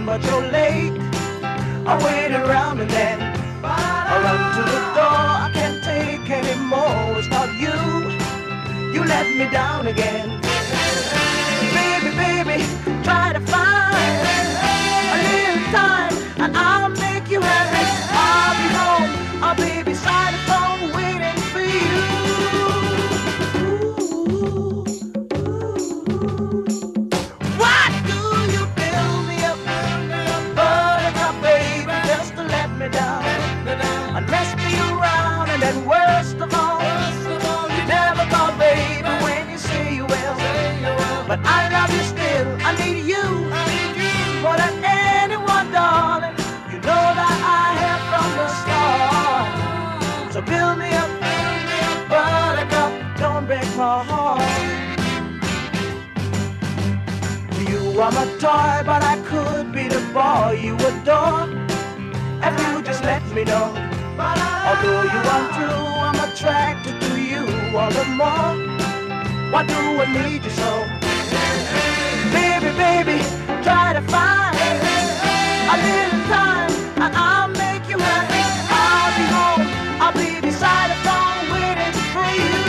but you're late. I wait around and then I run to the door. I can't take anymore. It's not you. You let me down again. Baby, baby, try to find a little time and I'll make you happy. I'll be home. I'll be beside the phone waiting for you. Why do you build me up, buttercup, baby, just to let me down? And mess me around, and then worst of all, you never call, baby, when you say you will. But I love you still, I need you more than anyone, darling. You know that I have from the start. So build me up, buttercup, don't break my heart. You are my toy, but I could be the boy you adore if you just let me know. Although you are true, I'm attracted to you all the more. Why do I need you so? Baby, baby, try to find a little time and I'll make you happy. I'll be home, I'll be beside the phone waiting for you.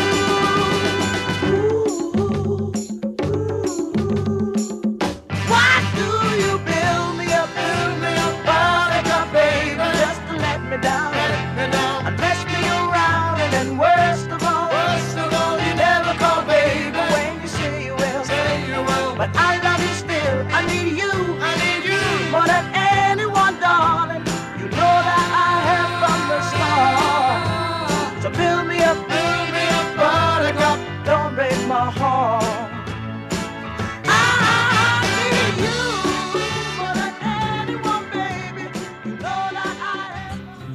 Why do you build me up, buttercup, baby, just to let me down? And mess me around, and then worst of all, you never call, baby, when you say you will. But I love you still, I need you more than anyone, darling. You know that I have from the start. So build me up, buttercup, don't break my heart. I need you more than anyone, baby. You know that I have.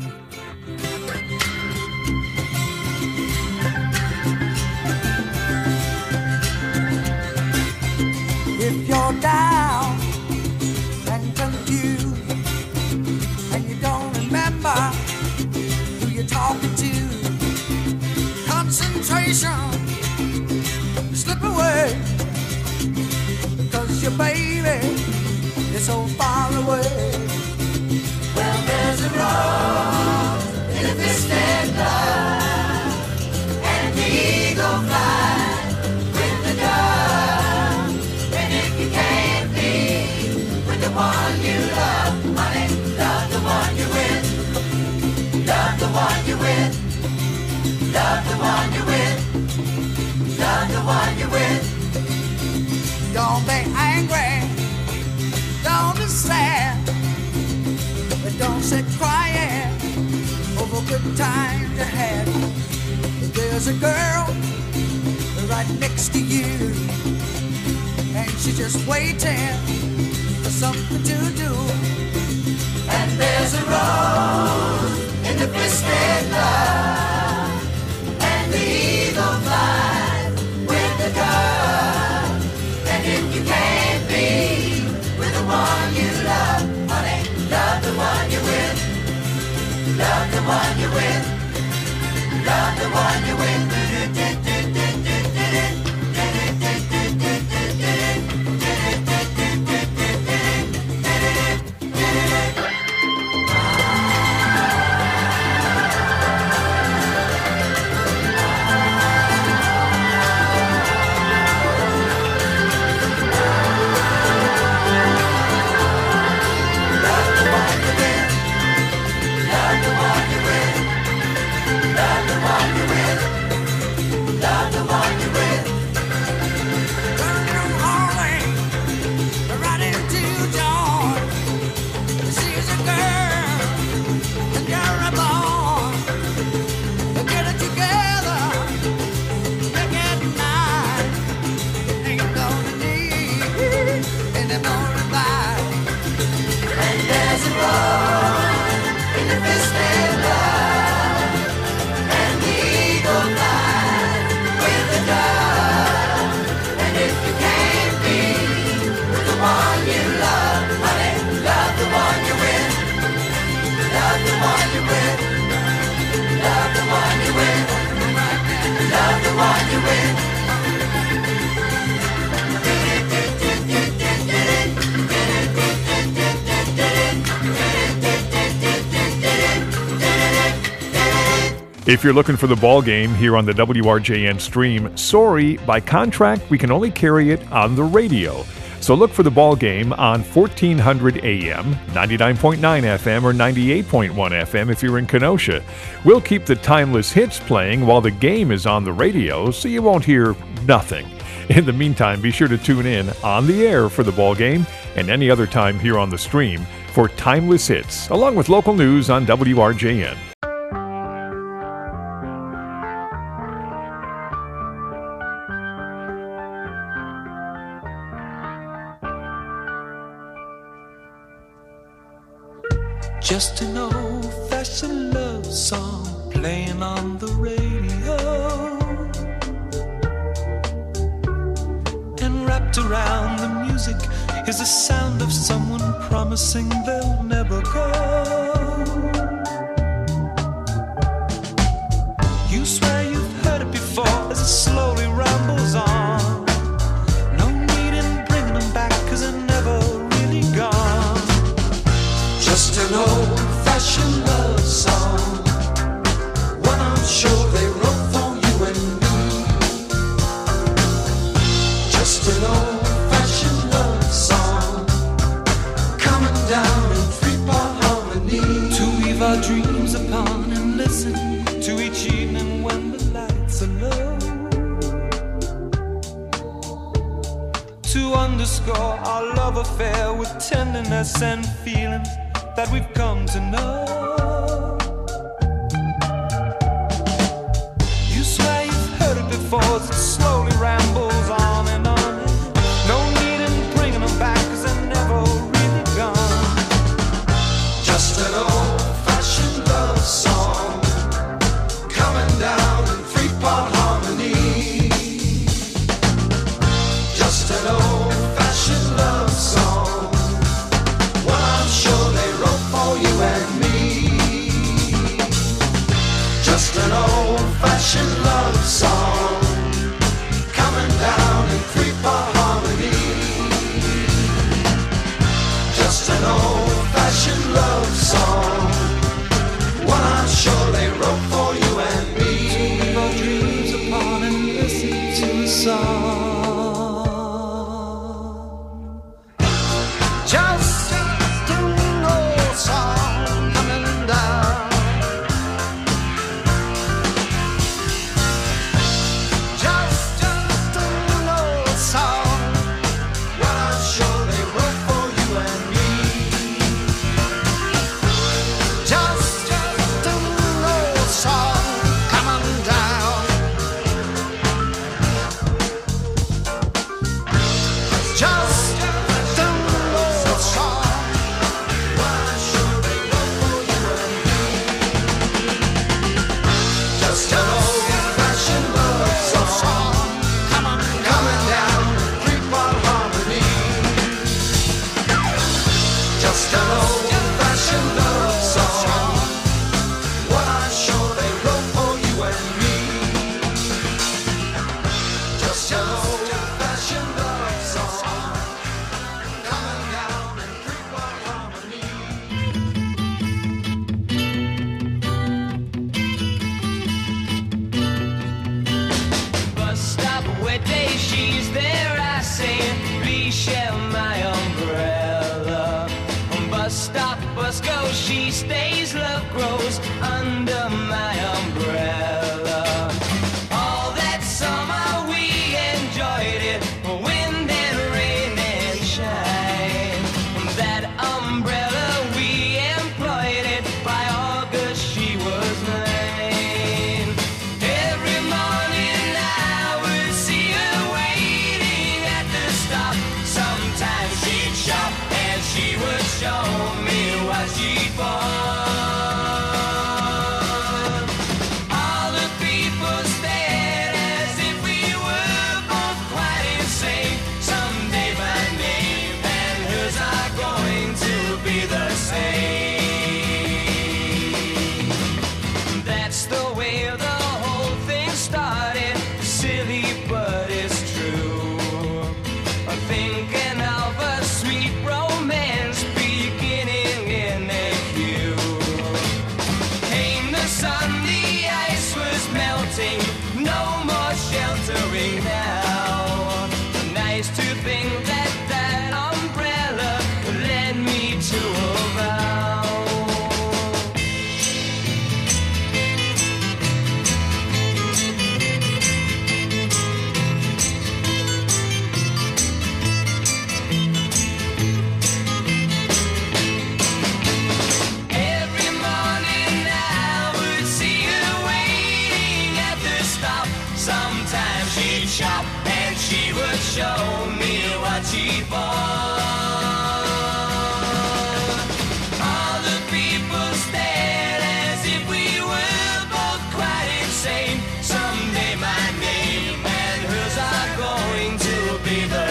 If you're down and confused and you don't remember who you're talking to, concentration slip away because your baby is so far away. Well, there's a rose in a twisted love, and the eagle flies with the dove. And if you can't be with the one you love, honey, love the one you're with. Love the one you're with. Love the one you're with. Love the one you're with. Don't be angry. Don't be sad. But don't sit crying over good times you had. There's a girl right next to you, and she's just waiting for something to do. And there's a rose in the twisted love, and the eagle flies with the dove. And if you can't be with the one you love, honey, love the one you're with. Love the one you're with. Love the one you're with. If you're looking for the ball game here on the WRJN stream, sorry, by contract, we can only carry it on the radio. So look for the ball game on 1400 AM, 99.9 FM, or 98.1 FM if you're in Kenosha. We'll keep the timeless hits playing while the game is on the radio, so you won't hear nothing. In the meantime, be sure to tune in on the air for the ball game and any other time here on the stream for timeless hits, along with local news on WRJN. Just an old-fashioned love song playing on the radio, and wrapped around the music is the sound of someone promising they'll never go. You swear you've heard it before as it slowly rambles on. No need in bringing them back 'cause they're never really gone. Just an old-fashioned love song, one I'm sure they wrote for you and me. Just an old-fashioned love song, coming down in three-part harmony, to weave our dreams upon and listen to each evening when the lights are low, to underscore our love affair with tenderness and feelings that we've come to know. You swear you've heard it before as it slowly rambles on and on. No need in bringing them back 'cause they're never really gone. Just an old-fashioned love song, coming down in three-part harmony. Just an old-fashioned love song, one I'm sure they you and me. Just an old-fashioned love song, coming down in three-part harmony. Just an old-fashioned love song, one I'm sure they wrote for you and me. To leave our dreams upon and listen to the song. Just song coming down. Just an old song, what I'm sure they wrote for you and me. Just an old song coming down. Just an old song. Just an old-fashioned love song, coming down in three-part harmony. Just an old-fashioned love song, what I'm sure they wrote for you and me. Just an old-fashioned love song, coming down in three-part harmony. Day she's there, I say, please share my umbrella. Bus stop, bus go, she stays, love grows under my umbrella. All that summer we enjoyed it, wind and rain and shine. That umbrella we employed it, by August she was mine. Every morning I would see her waiting at the stop. Sometimes she'd shop and she would show me what she'd bought. she'd shop and she would show me what she bought. All the people stared as if we were both quite insane. Someday my name and hers are going to be the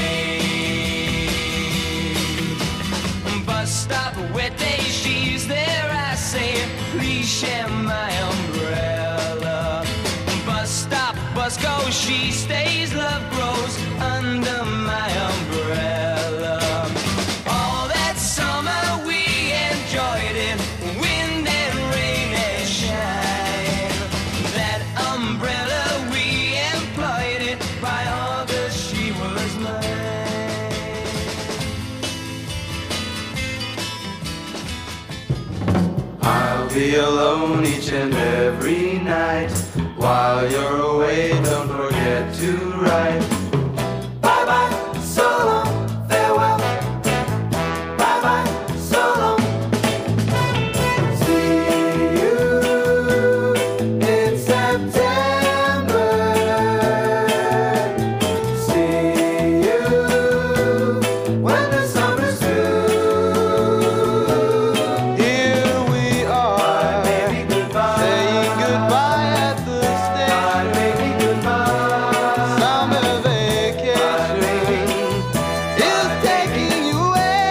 same. Bus stop, wet day, she's there, I say, please share my umbrella. Bus stop, bus goes, she stays, love grows under my umbrella. All that summer we enjoyed it, wind and rain and shine. That umbrella we employed it, by August she was mine. I'll be alone each and every night. While you're away, don't forget to write. Bye-bye, so long, farewell. Bye-bye, so long. See you in September. See you when the summer's through. Here we are, baby, goodbye. Saying goodbye at the station. Baby, goodbye. Summer vacation is taking you away.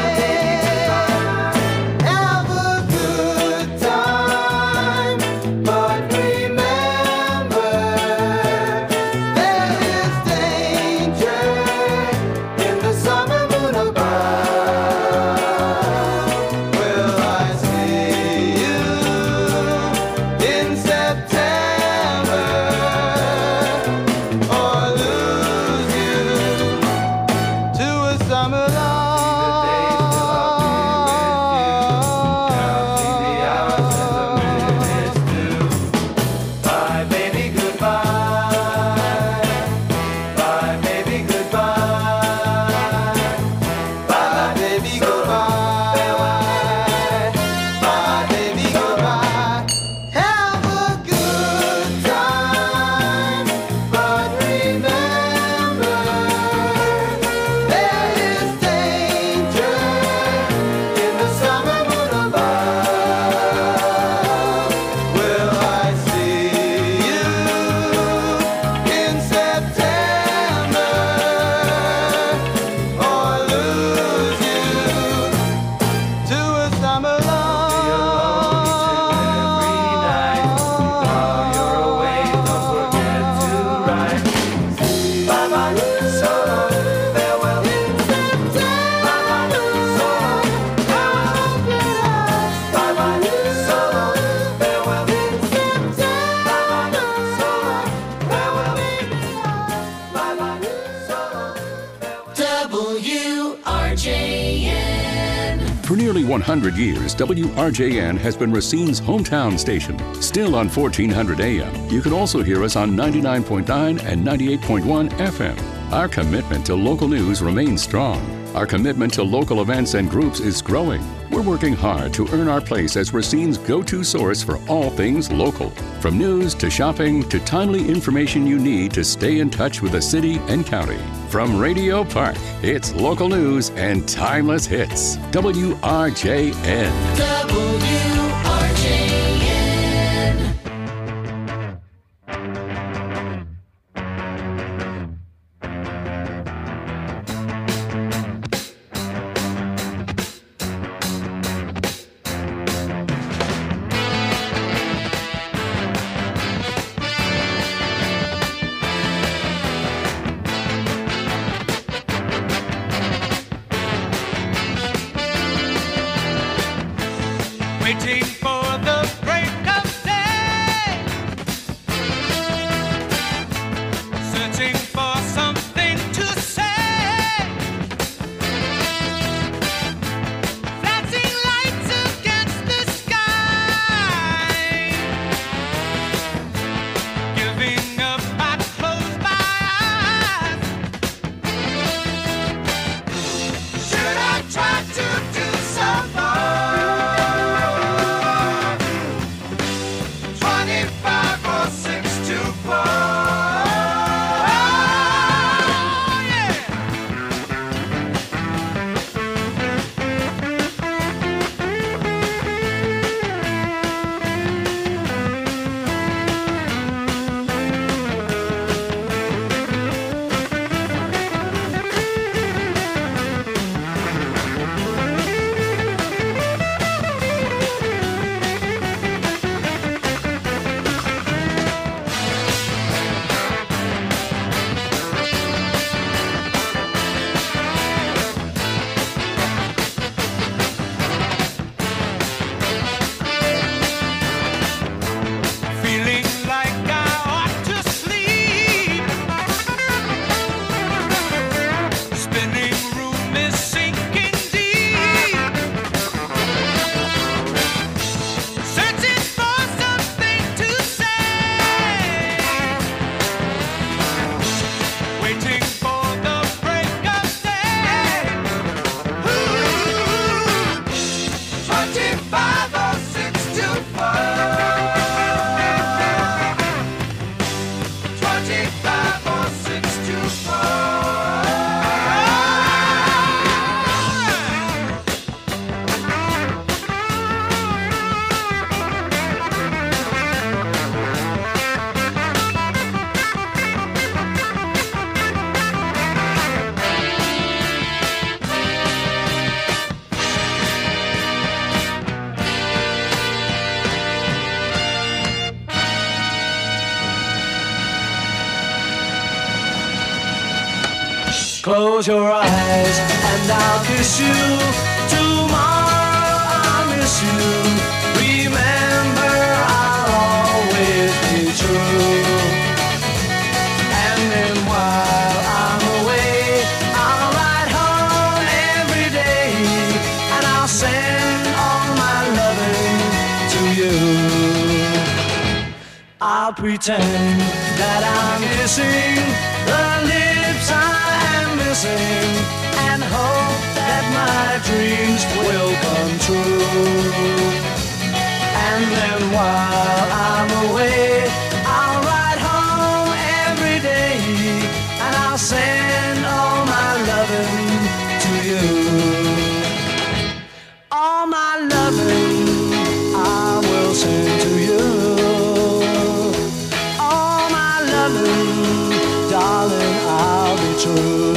Have a good time, but remember there is danger in the summer moon above. Will I see you in September or lose you to a summer love? Bye, baby, goodbye. Bye, baby, goodbye. Bye, baby, goodbye. Bye, baby, goodbye. Have a good time, but remember there is danger in the summer moon above. Will I see you in September or lose you to a summer love? While you're away, don't forget to write. Bye-bye, so long, farewell. Bye-bye, so long, farewell. Bye-bye, so long, farewell. Bye-bye, so long, farewell. Bye-bye, so long, farewell. WRJN. For nearly 100 years, WRJN has been Racine's hometown station. Still on 1400 AM, you can also hear us on 99.9 and 98.1 FM. Our commitment to local news remains strong. Our commitment to local events and groups is growing. We're working hard to earn our place as Racine's go-to source for all things local. From news to shopping to timely information you need to stay in touch with the city and county. From Radio Park, it's local news and timeless hits. WRJN. WRJN. Waiting for the break of day, searching for something to say, flashing lights against the sky, giving up, I close my eyes. Should I try to do some more? 25 or 6 to 4. Close your eyes and I'll kiss you. Tomorrow I'll miss you. Remember, I'll always be true. And then while I'm away, I'll ride home every day, and I'll send all my loving to you. I'll pretend that I'm kissing the lips I am missing, and hope that my dreams will come true. And then while I'm away, I'll ride home every day, and I'll send all my loving to you. All my loving I will send to you. All my loving, darling, I'll be true.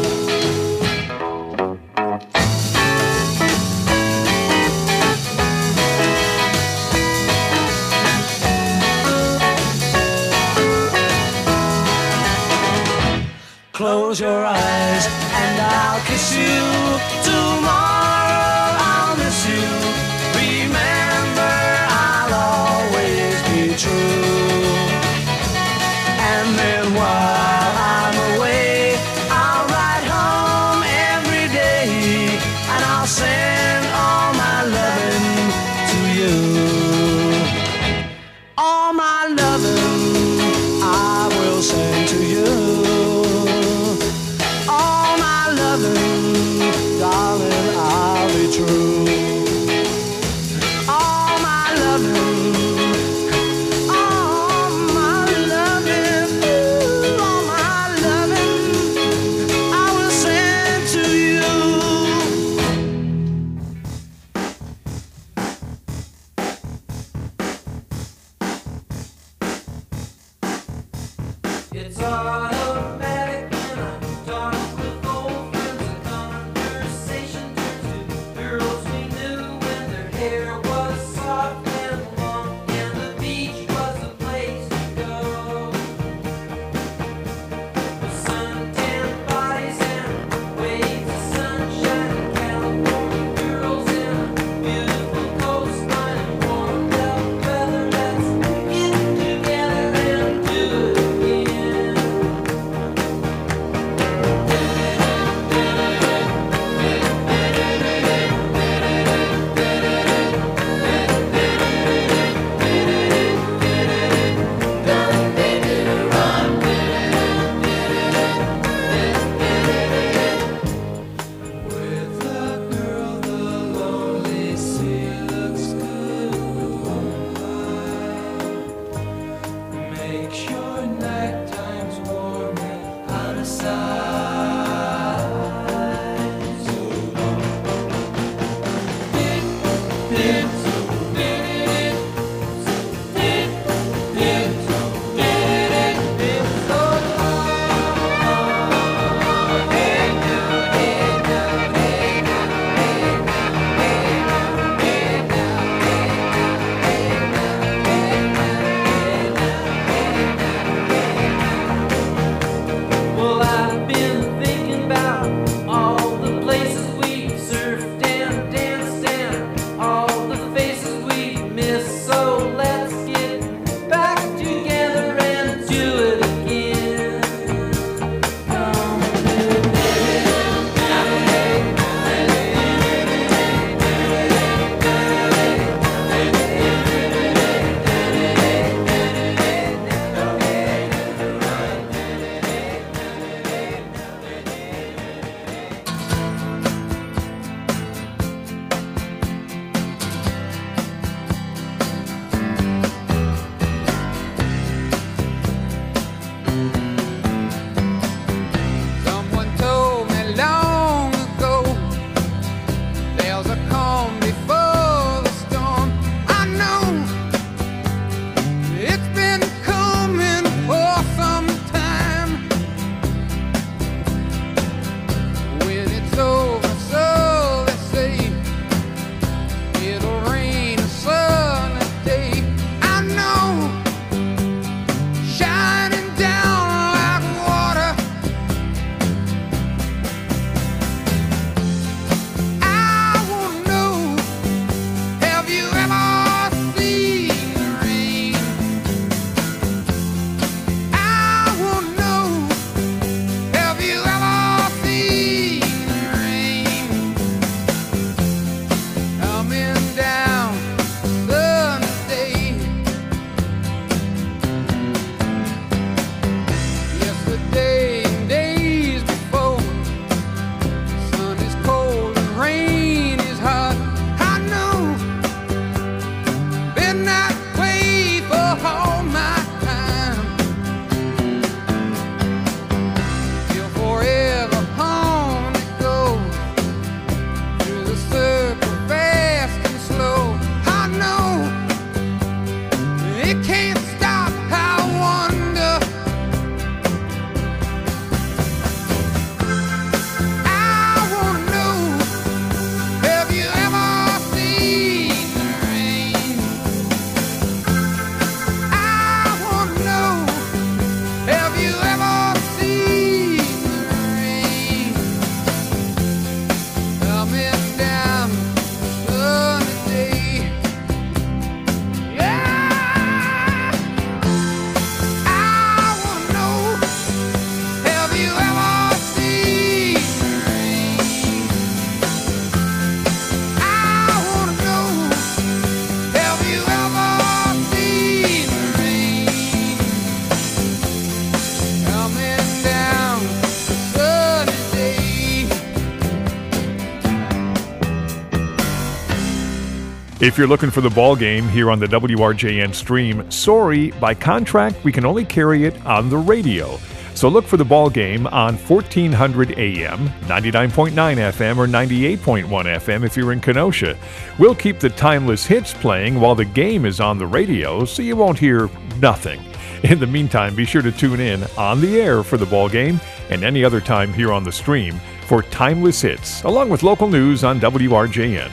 Close your eyes and I'll kiss you. Tomorrow I'll miss you. Remember, I'll always be true. And then while I'm away, I'll ride home every day, and I'll send all my loving to you. All my loving I will send to you. All my loving, darling, I'll be true. All my loving, all my loving, ooh, all my loving, I will send to you. It's automatic when I talk with old friends. The conversation turns to girls we knew when their hair was soft and long, and the beach was the place to go. The suntan bodies and waves of sunshine in California, girls in a beautiful coastline and warmed up weather. Let's get together and do it again. With a girl, the lonely sea looks good with moonlight. Makes your night times warm and out of sight. So long. Well, I've been If you're looking for the ball game here on the WRJN stream, sorry, by contract, we can only carry it on the radio. So look for the ball game on 1400 AM, 99.9 FM, or 98.1 FM if you're in Kenosha. We'll keep the timeless hits playing while the game is on the radio, so you won't hear nothing. In the meantime, be sure to tune in on the air for the ball game and any other time here on the stream for timeless hits, along with local news on WRJN.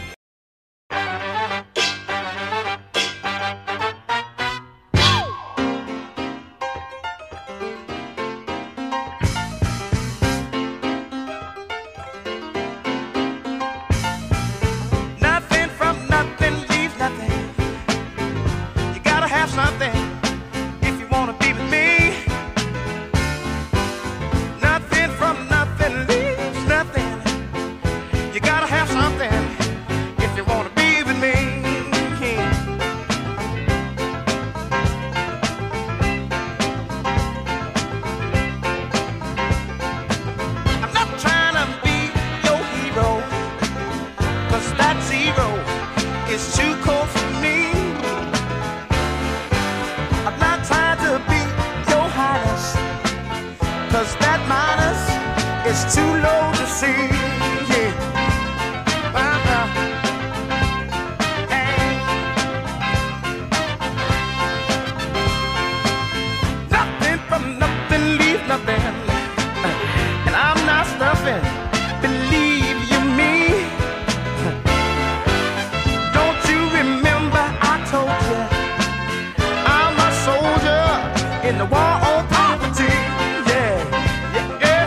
Nothing from nothing leaves nothing. You gotta have something if you wanna be with me. Nothing from nothing leaves nothing. You gotta have something if you wanna be with me. I'm not trying to be your hero, 'cause that zero is too cold for me. I'm not trying to be your highness, 'cause that minus is too low to see. Yeah. Hey. Nothing from nothing leaves nothing, and I'm not stuffing. Believe you me. Don't you remember I told you I'm a soldier in the war on poverty? Yeah, yes,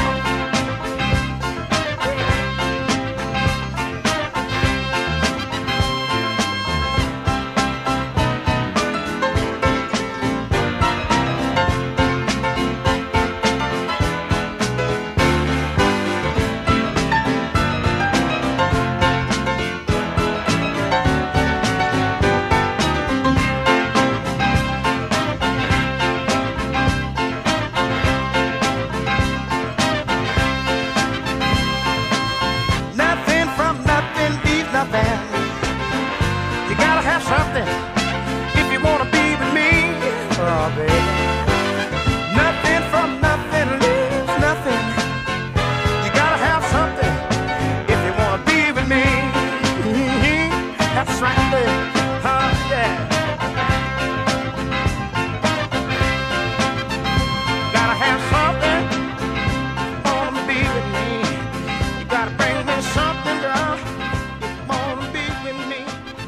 nothing from nothing leaves nothing. You gotta have something if you wanna be with me. Oh, baby. Nothing from nothing leaves nothing. You gotta have something if you wanna be with me. That's right, baby. Yeah. Gotta have something if you wanna be with me. You gotta bring me something, girl, if you wanna be with me.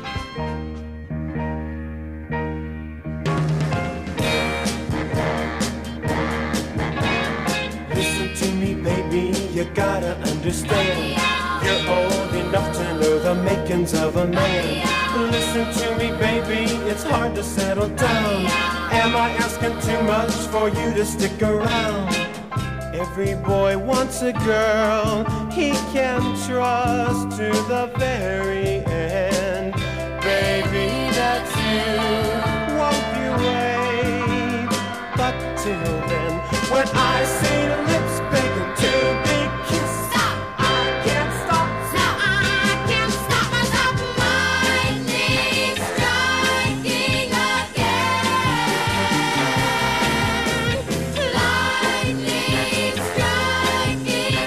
Listen to me, baby, you gotta understand. You're old enough to know the makings of a man. Listen to me, baby, it's hard to settle down. Am I asking too much for you to stick around? Every boy wants a girl he can trust to the very end. Baby, that's you, won't you wait? But till then, when I see lips begging to be kissed, I can't stop. I can't stop myself. Lightning striking again. Lightning striking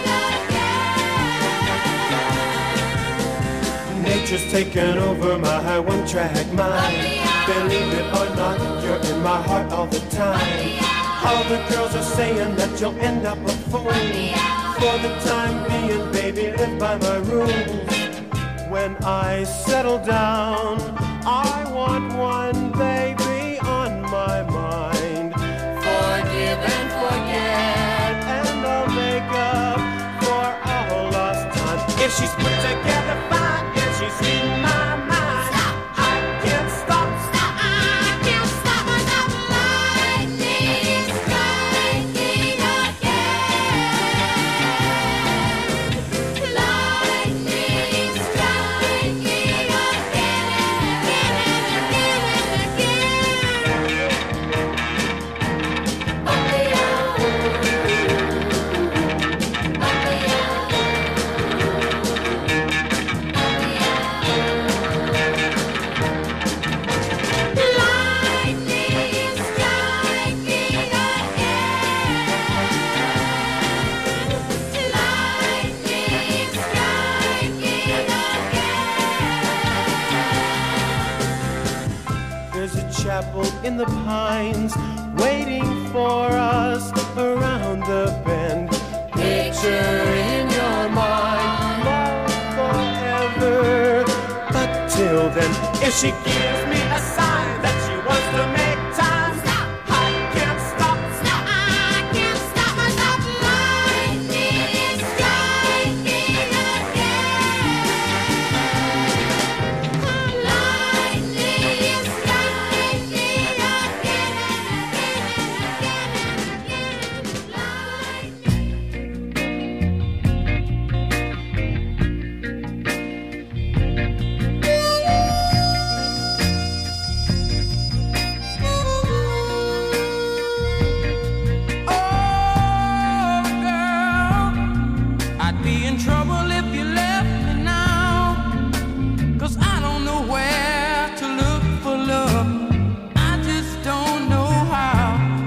again. Nature's taken over my one-track mind. Believe it or not, you're in my heart all the time. All the girls are saying that you'll end up a fool. For the time being, baby, live by my rules. When I settle down, I want one baby on my mind. Forgive and forget, and I'll make up for all lost time. If she's put together fine, and she's in my mind, I can't stop. I can't stop myself. Lightning striking again. Lightning striking again and again and again. the pines, waiting for us around the bend. Picture in your mind, love forever. But till then, if she gives me a sign that she wants to make time, Stop. I can't stop. Stop. I can't stop myself. Lightning is striking again. Lightning is striking again and again and again. Oh, girl, I'd be in trouble if you left me now. 'Cause I don't know where to look for love. I just don't know how.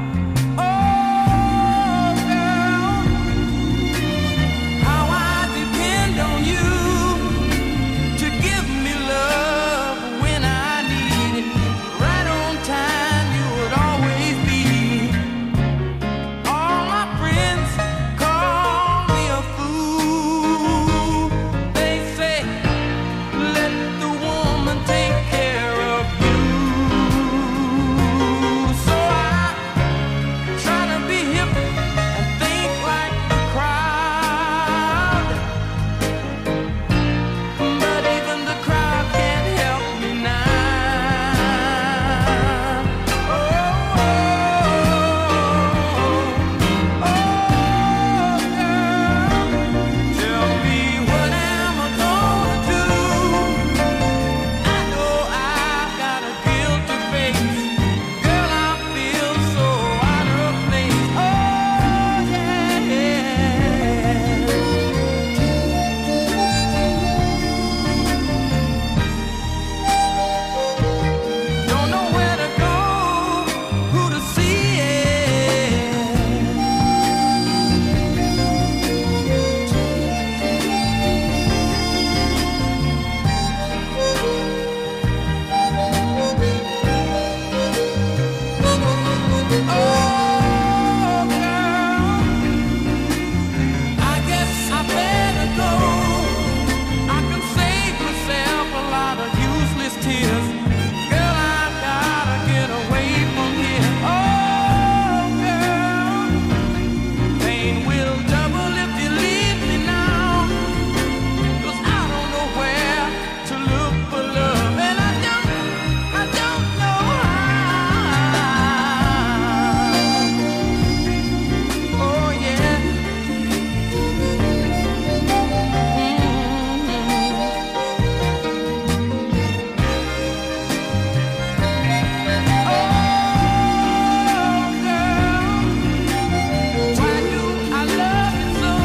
Oh, girl, how I depend on you to give me love when I need it. Right on time, you would always be. All my friends call me a fool. They say, let the woman take care of you. So I try to be hip and think like the crowd. But even the crowd can't help me now. Oh, girl, tell me what am I gonna do? I know I've got a guilty face. Girl, I feel so out of place. Oh, yeah. Don't know where to go, who to see it. Oh, girl, I guess I better go. I can save myself a lot of useless tears. Girl, I gotta get away from here. Oh, girl, pain will double if you leave me now. 'Cause I don't know where to look for love, and I don't know how. Oh, yeah. Oh, girl, why do I love you so?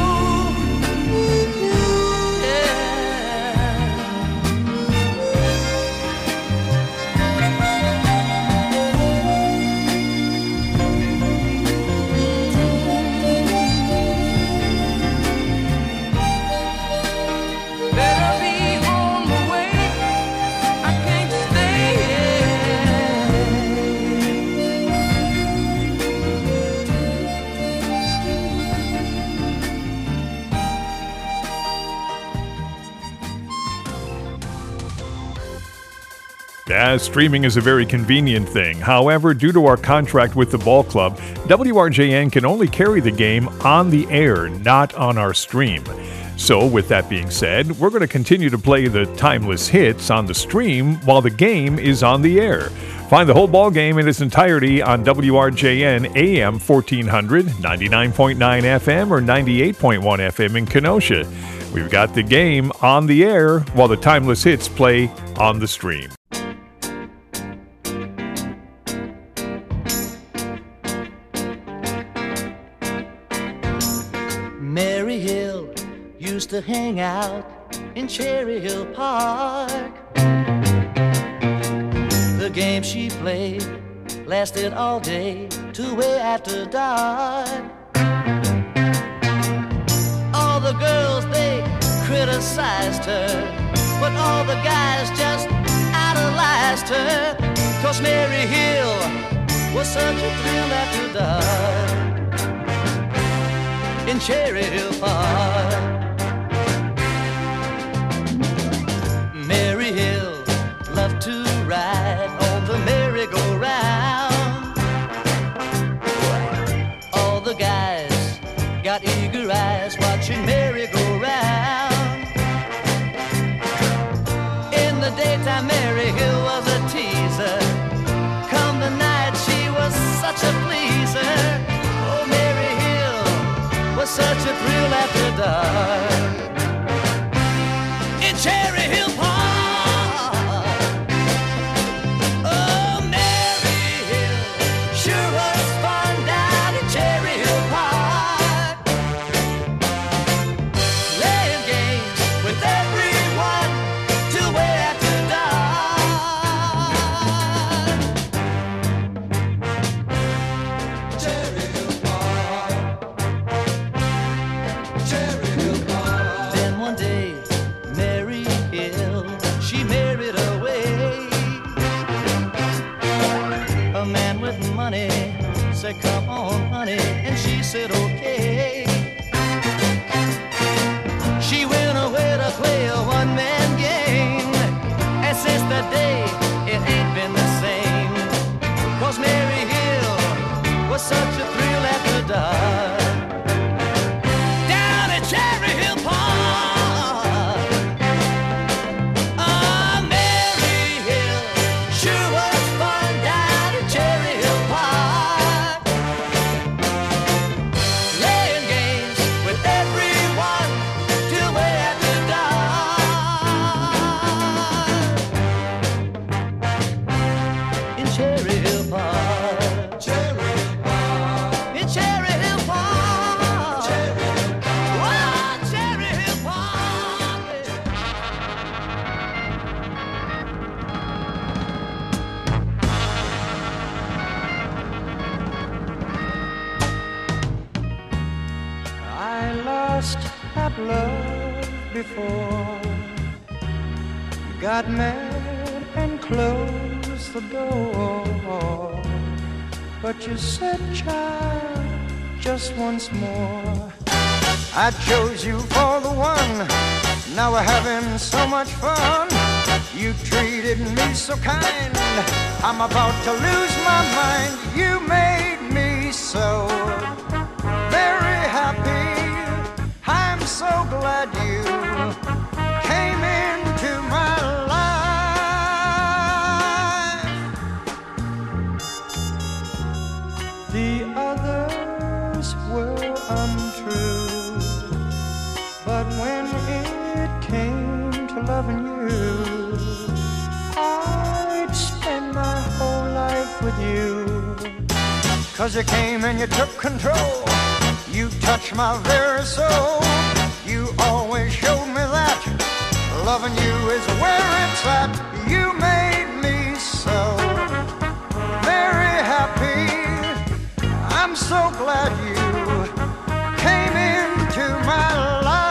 Better be on my way. I can't stay here. Yeah, streaming is a very convenient thing. However, due to our contract with the ball club, WRJN can only carry the game on the air, not on our stream. So, with that being said, we're going to continue to play the timeless hits on the stream while the game is on the air. Find the whole ball game in its entirety on WRJN AM 1400, 99.9 FM, or 98.1 FM in Kenosha. We've got the game on the air while the timeless hits play on the stream. Mary Hill used to hang out in Cherry Hill Park. The game she played lasted all day to way after dark. All the girls, they criticized her, but all the guys just idolized her. 'Cause Mary Hill was such a thrill after dark in Cherry Hill Park. Mary Hill loved to ride on the merry-go-round. All the guys got eager eyes watching Mary go round. In the daytime, Mary Hill was a teaser. Come the night, she was such a pleaser. Oh, Mary Hill was such a thrill after dark in Cherry Hill Park. Oh, Mary Hill sure was fun down in Cherry Hill Park. Playing games with everyone till way after dark. Cherry Hill Park. Cherry Hill Park. Then one day, Mary Hill, she married away. A man with money said, come on, honey, and she said, okay. She went away to play a one-man game, and since that day, it ain't been the same. 'Cause Mary Hill was such a thrill after dark down at Cherry Hill Park. Ah, Mary Hill sure was fun down at Cherry Hill Park. Playing games with everyone till way after dark in Cherry Hill Park. Cherry Hill Park. In Cherry Hill Park. Cherry Hill Park. Oh, Cherry Hill Park. I lost that love before. Got mad and closed the door. But you said, child, just once more. I chose you for the one. Now we're having so much fun. You treated me so kind. I'm about to lose my mind. You made me so very happy. I'm so glad you came into my life. The others were untrue, but when it came to loving you, I'd spend my whole life with you. 'Cause you came and you took control. You touched my very soul. You always showed me that loving you is where it's at. You made me so very happy. I'm so glad you came into my life.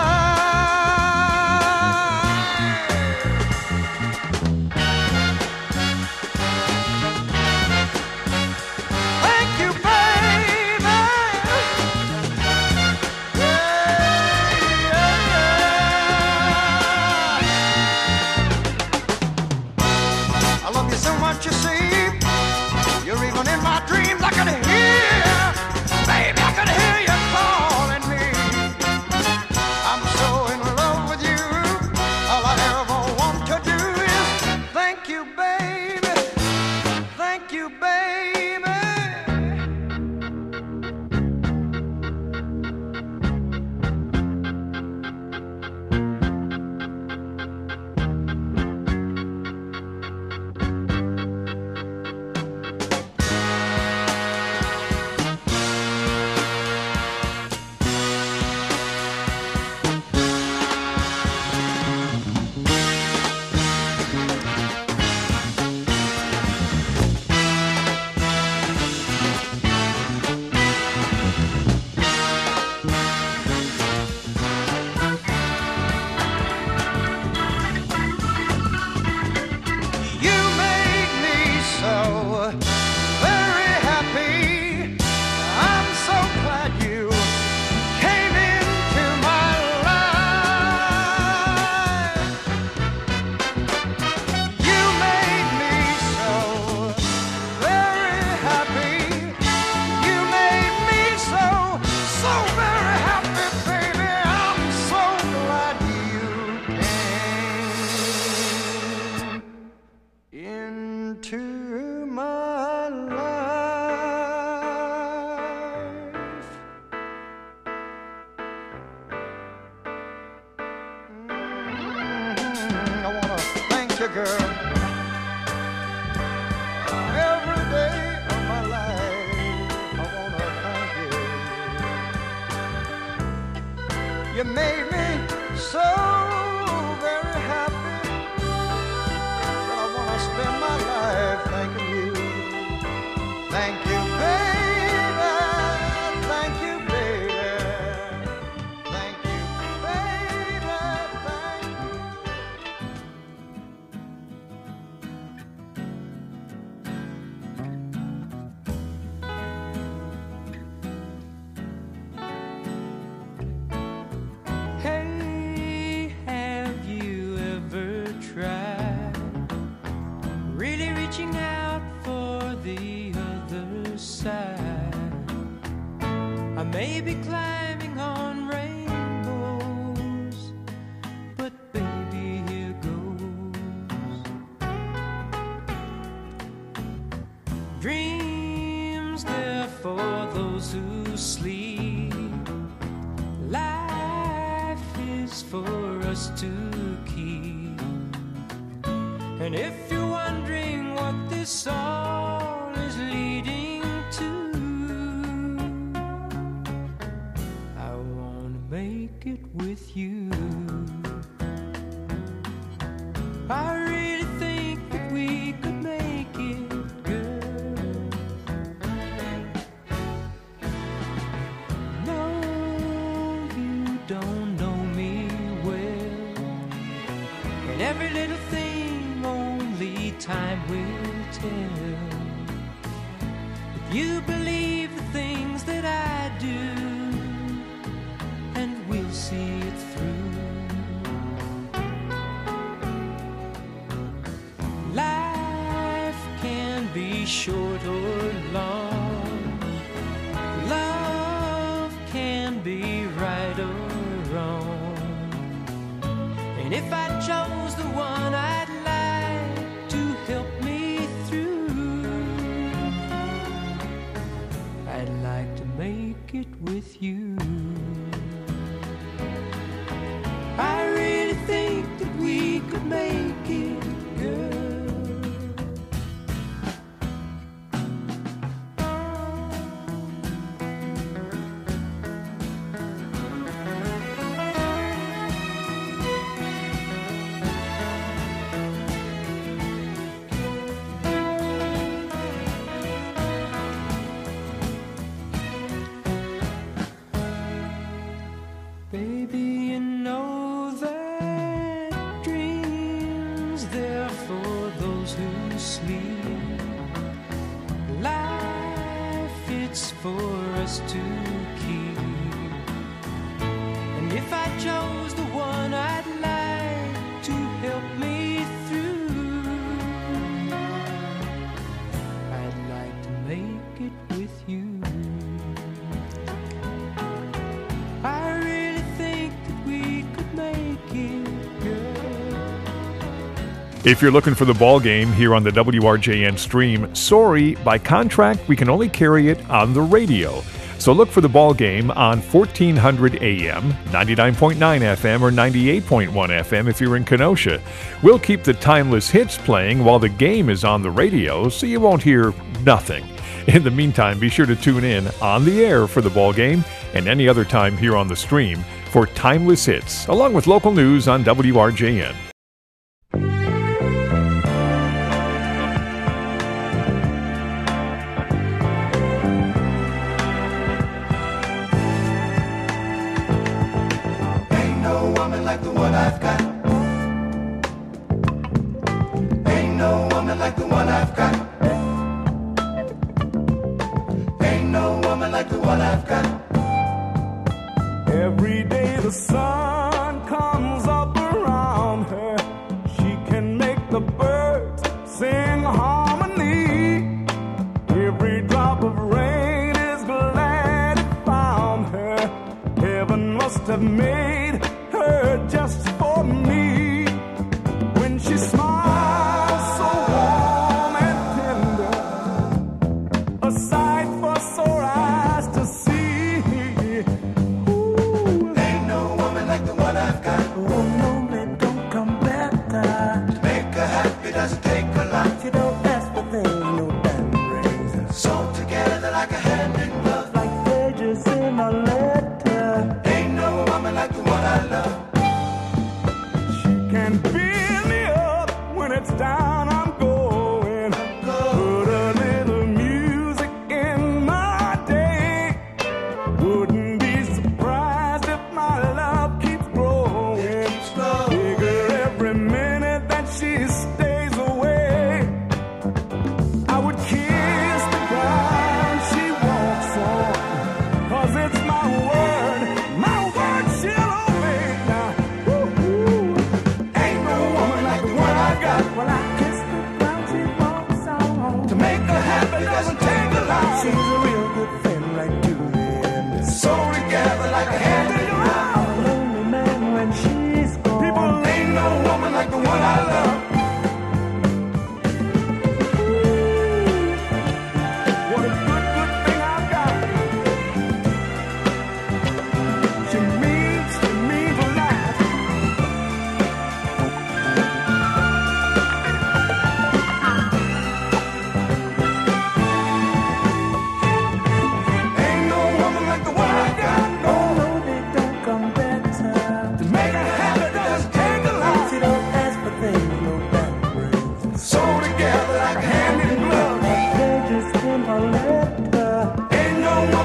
Thank you, baby. I love you so much, you see. You're even in my dreams. I can hear, baby, I can girl. Every day of my life, I wanna thank you. You made me so very happy that I wanna spend my life thanking you. Thank you, baby. Thank you, baby. Thank you, baby. Thank you. Hey, have you ever tried really reaching out for the other side? I may be climbing on rainbows, but baby, here goes. Dreams, they're for those who sleep. Life is for us to keep. And if you're wondering what this all is leading to, I wanna make it with you. I really think that we could make it, girl. No, you don't know me well, and every little thing only time will tell. If you believe the things that I do, and we'll see it through. Life can be short or long. Love can be right or wrong. And if I chose the one I'd like to help me through, I'd like to make it with you. I really think that we could make it, girl. Baby, you know that dreams, they're for those who sleep. Life, it's for us to keep. And if I chose the one I'd like to help me through, I'd like to make it with you. I really think that we could make it, girl. If you're looking for the ball game here on the WRJN stream, sorry, by contract, we can only carry it on the radio. So look for the ball game on 1400 AM, 99.9 FM, or 98.1 FM if you're in Kenosha. We'll keep the timeless hits playing while the game is on the radio, so you won't hear nothing. In the meantime, be sure to tune in on the air for the ball game and any other time here on the stream for timeless hits, along with local news on WRJN. Ain't no woman like the one I've got. Ain't no woman like the one I've got. Ain't no woman like the one I've got. Every day the sun comes up around her. She can make the birds sing harmony. Every drop of rain is glad it found her. Heaven must have made her just for me. When she smiles so warm and tender, a sight for sore eyes to see. Ooh. Ain't no woman like the one I've got. Oh no, man, don't come better. To make her happy.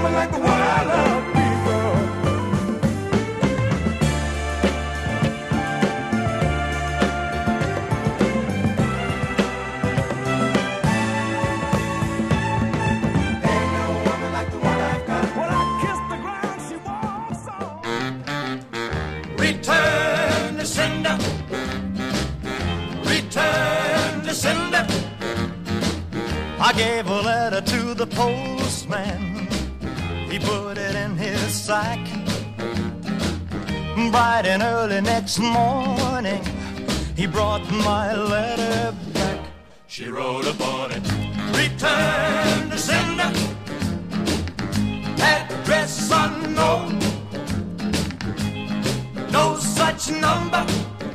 woman like the one I love, people. Ain't no woman like the one I've got. When I kiss the ground, she walks on. Return to sender. Return to sender. I gave a letter to the postman. He put it in his sack. Bright and early next morning, he brought my letter back. She wrote upon it, return to sender. Address unknown. No such number.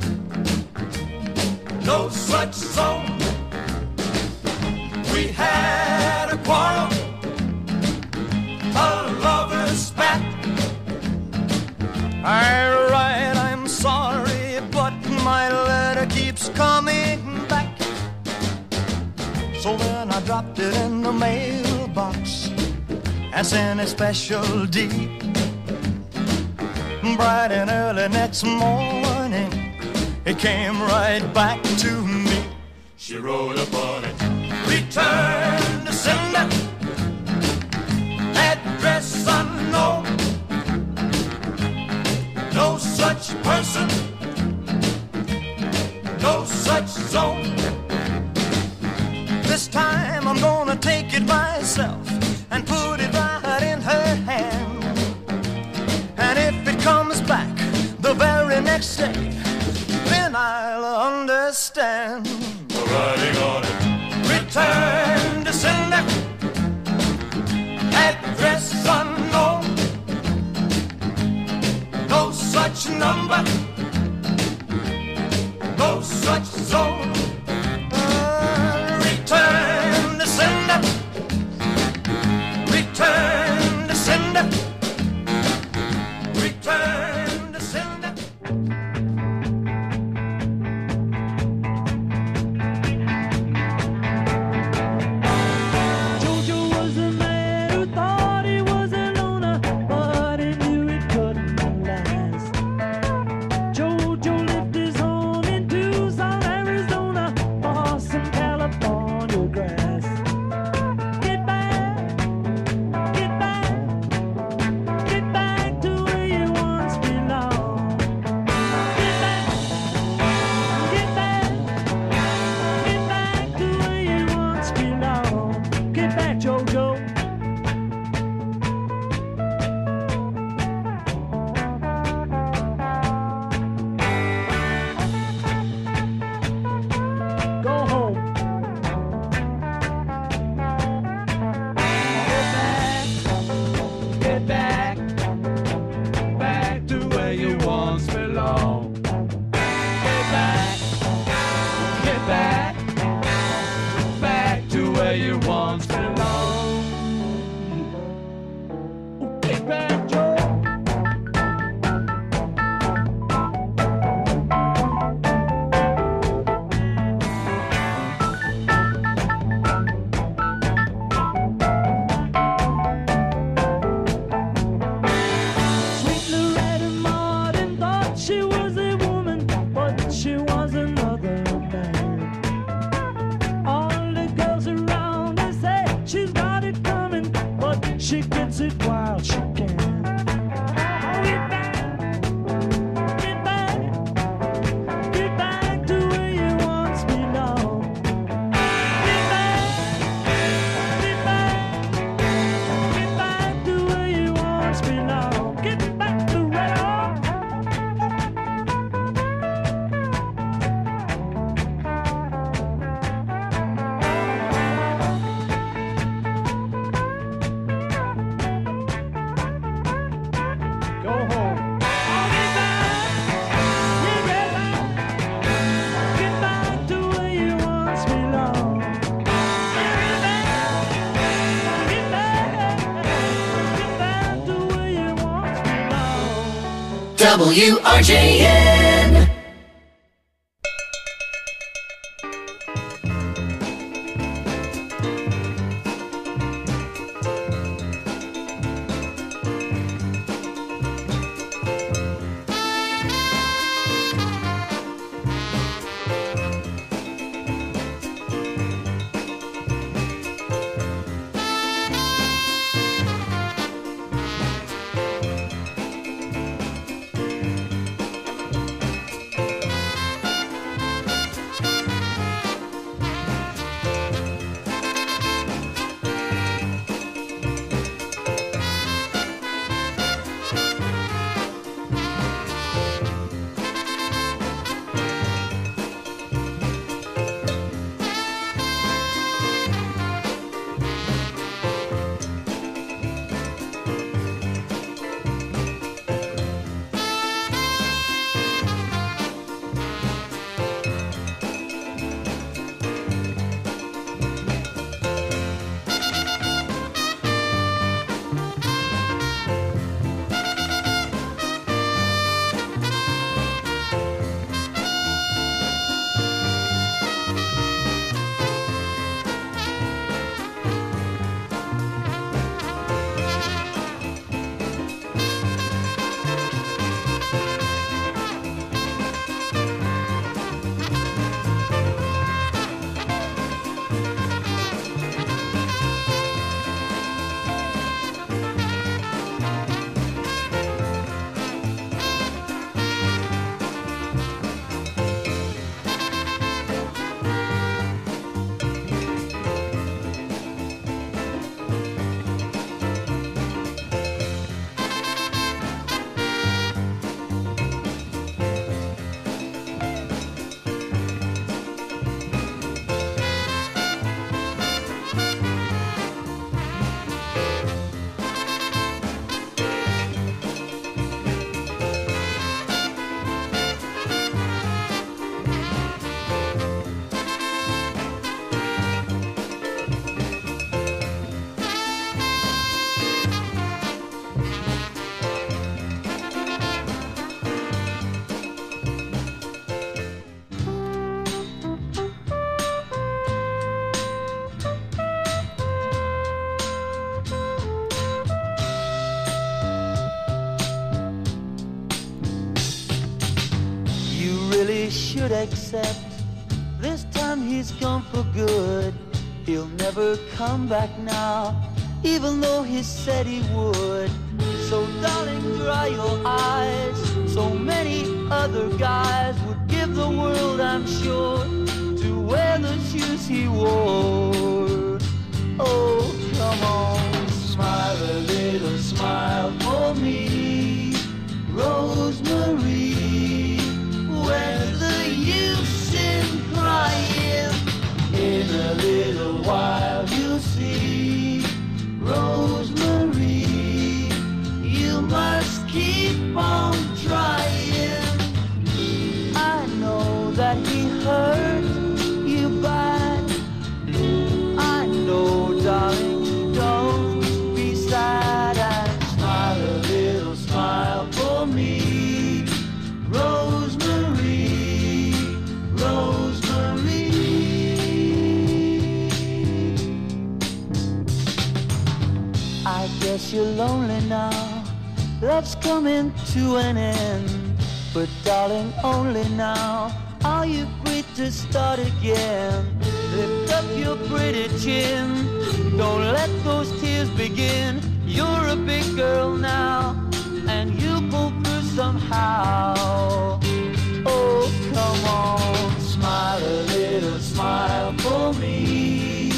No such zone. We had a quarrel, a lover's spat. Alright, I'm sorry, but my letter keeps coming back. So then I dropped it in the mailbox and sent a special deed. Bright and early next morning, it came right back to me. She wrote upon it, return to sender. Address unknown. No such person. No such zone. This time I'm gonna take it myself and put it right in her hand. And if it comes back the very next day, then I'll understand. Writing on it, return to sender. Address unknown. No such number. No such zone. Return to sender. Return to sender. Return to sender. WRJN. really should accept. This time he's gone for good. He'll never come back now, even though he said he would. So darling, dry your eyes. So many other guys would give the world, I'm sure, to wear the shoes he wore. Oh, come on, smile a little smile for me, Rosemary. Where's the use in crying? In a little while you'll see, Rosemary, you must keep on trying. I know that he hurt you bad. I know, darling, don't be sad, and smile a little smile for me, Rosemary, Rosemary. I guess you're lonely now, love's coming to an end. But darling, only now are you free to start again. Lift up your pretty chin, don't let those tears begin. You're a big girl now, and you'll pull through somehow. Oh, come on, smile a little smile for me,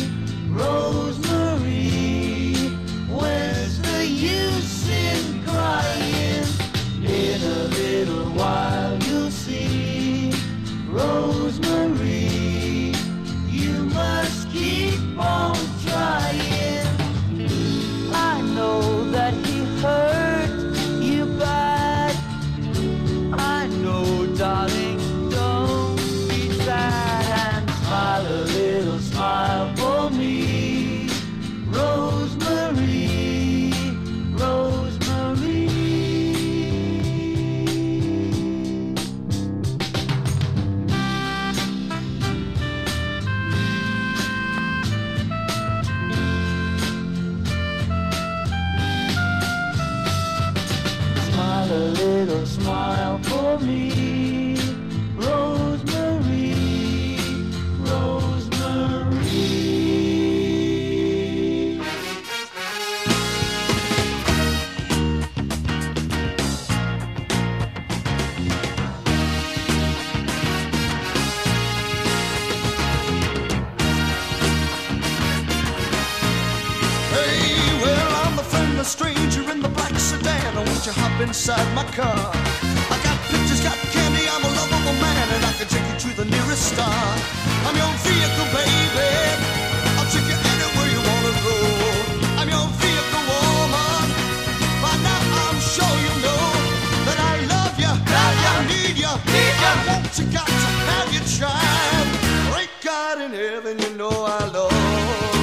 Rosemary. Where's the use in crying? In a little while you'll see, Rosemary, you must keep on trying. I know that he hurt you bad. I know, darling, don't be sad, and smile a little smile for me, Rosemary, Rosemary. Smile a little smile for me, Rosemary, Rosemary. Hey, well, I'm a friendless stranger in the black sedan. Won't you hop inside my car? I got pictures, got candy, I'm a lovable man, and I can take you to the nearest star. I'm your vehicle, baby. I'll take you anywhere you wanna go. I'm your vehicle, woman. By now I'm sure you know that I love you, I need you, I want you, got to have your child. Great God in heaven, you know I love you.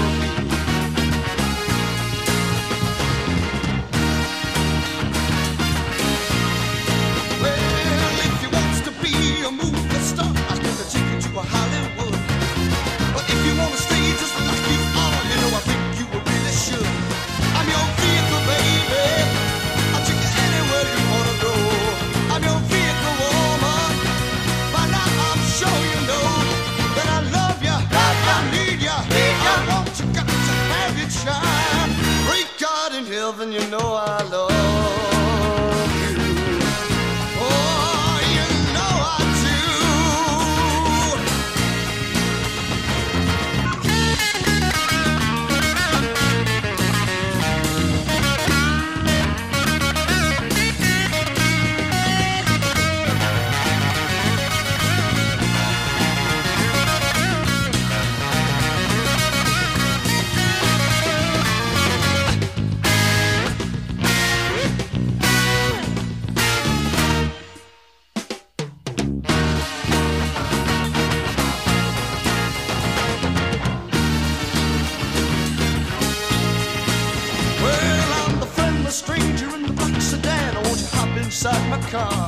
Well, if you wants to be a movie star, I'm gonna take you to a Hollywood. But if you wanna stay just like you are, you know I think you really should. I'm your vehicle, baby. I'll take you anywhere you wanna go. I'm your vehicle, woman. By now I'm sure you know that I love you, I need you, I want you, got to have your child. Great God in heaven, you know I love you. Oh, you know I do. Well, I'm the friendless stranger in the black sedan. Won't you hop inside my car?